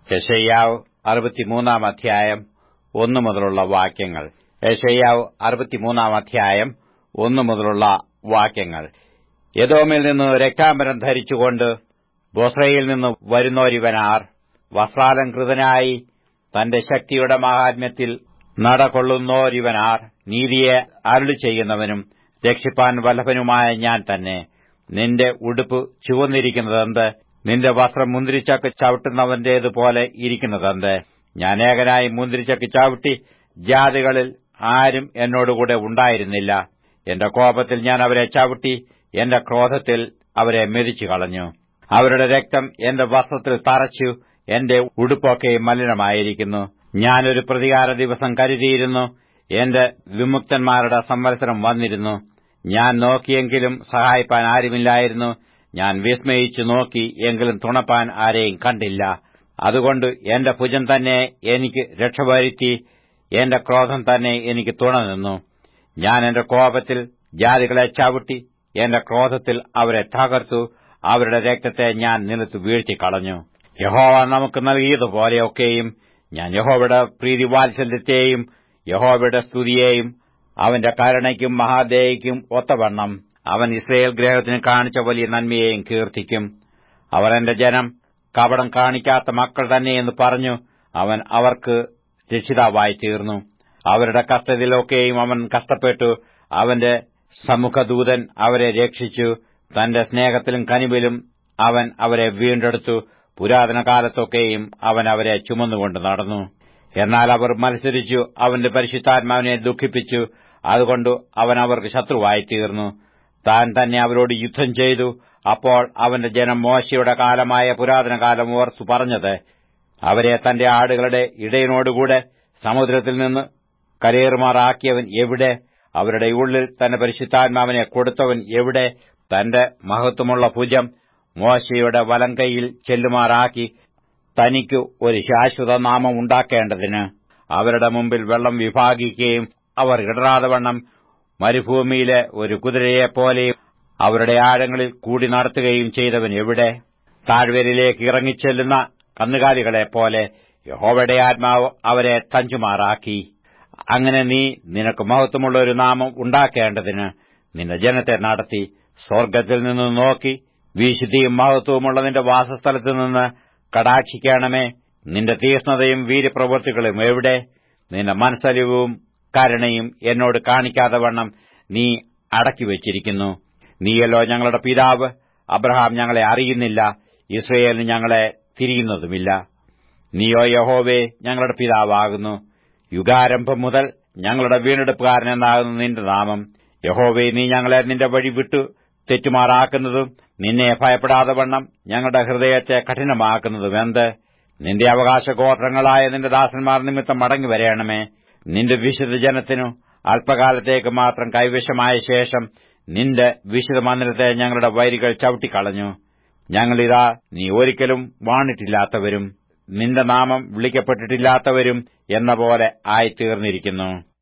യെശയ്യാവ് 63 അധ്യായം 1 മുതലുള്ള വാക്യങ്ങൾ. യെശയ്യാവ് 63 അധ്യായം 1 മുതലുള്ള വാക്യങ്ങൾ. എദോമിൽ നിന്ന് രക്താംബരം ധരിച്ചുകൊണ്ട് ബൊസ്രയിൽ നിന്ന് വരുന്നോരിവനാർ? വസ്ത്രാലംകൃതനായി തന്റെ ശക്തിയുടെ മഹാത്മ്യത്തിൽ നടകൊള്ളുന്നോരിവനാർ? നീതിയെ അരുളിച്ചെയ്യുന്നവനും രക്ഷിപ്പാൻ വല്ലഭനുമായ ഞാൻ തന്നെ. നിന്റെ ഉടുപ്പ് ചുവന്നിരിക്കുന്നതെന്ത്? നിന്റെ വസ്ത്രം മുന്തിരിച്ചക്ക് ചവിട്ടുന്നവന്റേതുപോലെ ഇരിക്കുന്നതെന്ത്? ഞാൻ ഏകനായി മുന്തിരിച്ചക്ക് ചവിട്ടി, ജാതികളിൽ ആരും എന്നോടുകൂടെ ഉണ്ടായിരുന്നില്ല. എന്റെ കോപത്തിൽ ഞാൻ അവരെ ചവിട്ടി, എന്റെ ക്രോധത്തിൽ അവരെ മെതിച്ചു കളഞ്ഞു. അവരുടെ രക്തം എന്റെ വസ്ത്രത്തിൽ തറച്ചു, എന്റെ ഉടുപ്പൊക്കെ മലിനമായിരിക്കുന്നു. ഞാനൊരു പ്രതികാര ദിവസം കരുതിയിരുന്നു, എന്റെ വിമുക്തന്മാരുടെ സംവത്സരം വന്നിരുന്നു. ഞാൻ നോക്കിയെങ്കിലും സഹായിപ്പാൻ ആരുമില്ലായിരുന്നു. ഞാൻ വിസ്മയിച്ചു നോക്കി, എങ്കിലും തുണപ്പാൻ ആരെയും കണ്ടില്ല. അതുകൊണ്ട് എന്റെ ഭുജം തന്നെ എനിക്ക് രക്ഷവരുത്തി, എന്റെ ക്രോധം തന്നെ എനിക്ക് തുണനിന്നു. ഞാൻ എന്റെ കോപത്തിൽ ജാതികളെ ചവിട്ടി, എന്റെ ക്രോധത്തിൽ അവരെ തകർത്തു. അവരുടെ രക്തത്തെ ഞാൻ നിലത്ത് വീഴ്ത്തിക്കളഞ്ഞു. യഹോവ നമുക്ക് നൽകിയതുപോലെയൊക്കെയും ഞാൻ യഹോവയുടെ പ്രീതിവാത്സല്യത്തെയും യഹോവയുടെ സ്തുതിയെയും അവന്റെ കരുണയ്ക്കും മഹാദയയ്ക്കും ഒത്തവണ്ണം അവൻ ഇസ്രായേൽ ഗൃഹത്തിന് കാണിച്ച വലിയ നന്മയെയും കീർത്തിക്കും. അവർ എന്റെ ജനം, കപടം കാണിക്കാത്ത മക്കൾ തന്നെയെന്ന് പറഞ്ഞു അവൻ അവർക്ക് രക്ഷിതാവായി തീർന്നു. അവരുടെ കഷ്ടതയിലൊക്കെയും അവൻ കഷ്ടപ്പെട്ടു. അവന്റെ സമ്മുഖദൂതൻ അവരെ രക്ഷിച്ചു. തന്റെ സ്നേഹത്തിലും കനിവിലും അവൻ അവരെ വീണ്ടെടുത്തു. പുരാതന കാലത്തൊക്കെയും അവൻ അവരെ ചുമന്നുകൊണ്ട് നടന്നു. എന്നാൽ അവർ മത്സരിച്ചു, അവന്റെ പരിശുദ്ധാത്മാവിനെ ദുഃഖിപ്പിച്ചു. അതുകൊണ്ട് അവൻ അവർക്ക് ശത്രുവായി തീർന്നു. താൻ തന്നെ അവരോട് യുദ്ധം ചെയ്തു. അപ്പോൾ അവന്റെ ജനം മോശയുടെ കാലമായ പുരാതന കാലം ഓർത്തു പറഞ്ഞത്: അവരെ തന്റെ ആടുകളുടെ ഇടയനോടുകൂടെ സമുദ്രത്തിൽ നിന്ന് കരയേറുമാറാക്കിയവൻ എവിടെ? അവരുടെ ഉള്ളിൽ തന്റെ പരിശുദ്ധാത്മാവിനെ കൊടുത്തവൻ എവിടെ? തന്റെ മഹത്വമുള്ള ഭുജം മോശയുടെ വലങ്കൈയിൽ ചെല്ലുമാറാക്കി തനിക്ക് ഒരു ശാശ്വത നാമം ഉണ്ടാക്കേണ്ടതിന് അവരുടെ മുമ്പിൽ വെള്ളം വിഭാഗിക്കുകയും അവർ ഇടറാതെ വണ്ണം മരുഭൂമിയിലെ ഒരു കുതിരയെപ്പോലെയും അവരുടെ ആഴങ്ങളിൽ കൂടി നടത്തുകയും ചെയ്തവൻ എവിടെ? താഴ്വരയിലേക്ക് ഇറങ്ങിച്ചെല്ലുന്ന കന്നുകാലികളെപ്പോലെ യഹോവയുടെ ആത്മാവ് അവരെ തഞ്ചുമാറാക്കി. അങ്ങനെ നീ നിനക്ക് മഹത്വമുള്ള ഒരു നാമം ഉണ്ടാക്കേണ്ടതിന് നിന്റെ ജനത്തെ നടത്തി. സ്വർഗ്ഗത്തിൽ നിന്ന് നോക്കി വിശുദ്ധിയും മഹത്വവുമുള്ള നിന്റെ വാസസ്ഥലത്തു നിന്ന് കടാക്ഷിക്കണമേ. നിന്റെ തീക്ഷ്ണതയും വീര്യപ്രവൃത്തികളും എവിടെ? നിന്റെ മനസ്സലിവും കരുണയും എന്നോട് കാണിക്കാതെ വണ്ണം നീ അടക്കിവച്ചിരിക്കുന്നു. നീയല്ലോ ഞങ്ങളുടെ പിതാവ്. അബ്രഹാം ഞങ്ങളെ അറിയുന്നില്ല, ഇസ്രായേലിന് ഞങ്ങളെ തിരിയുന്നതുമില്ല. നീയോ യഹോവേ ഞങ്ങളുടെ പിതാവാകുന്നു. യുഗാരംഭം മുതൽ ഞങ്ങളുടെ വീണ്ടെടുപ്പുകാരൻ എന്നാകുന്നു നിന്റെ നാമം. യഹോവേ, നീ ഞങ്ങളെ നിന്റെ വഴി വിട്ടു തെറ്റുമാറാക്കുന്നതും നിന്നെ ഭയപ്പെടാതെ വണ്ണം ഞങ്ങളുടെ ഹൃദയത്തെ കഠിനമാക്കുന്നതും എന്ത്? നിന്റെ അവകാശഗോത്രങ്ങളായ നിന്റെ ദാസന്മാർ നിമിത്തം മടങ്ങി വരേണമേ. നിന്റെ വിശുദ്ധ ജനത്തിനു അല്പകാലത്തേക്ക് മാത്രം കൈവശമായ ശേഷം നിന്റെ വിശുദ്ധ മന്ദിരത്തെ ഞങ്ങളുടെ വൈരികൾ ചവിട്ടിക്കളഞ്ഞു. ഞങ്ങളിതാ നീ ഒരിക്കലും വാണിട്ടില്ലാത്തവരും നിന്റെ നാമം വിളിക്കപ്പെട്ടിട്ടില്ലാത്തവരും എന്ന പോലെ ആയിത്തീർന്നിരിക്കുന്നു.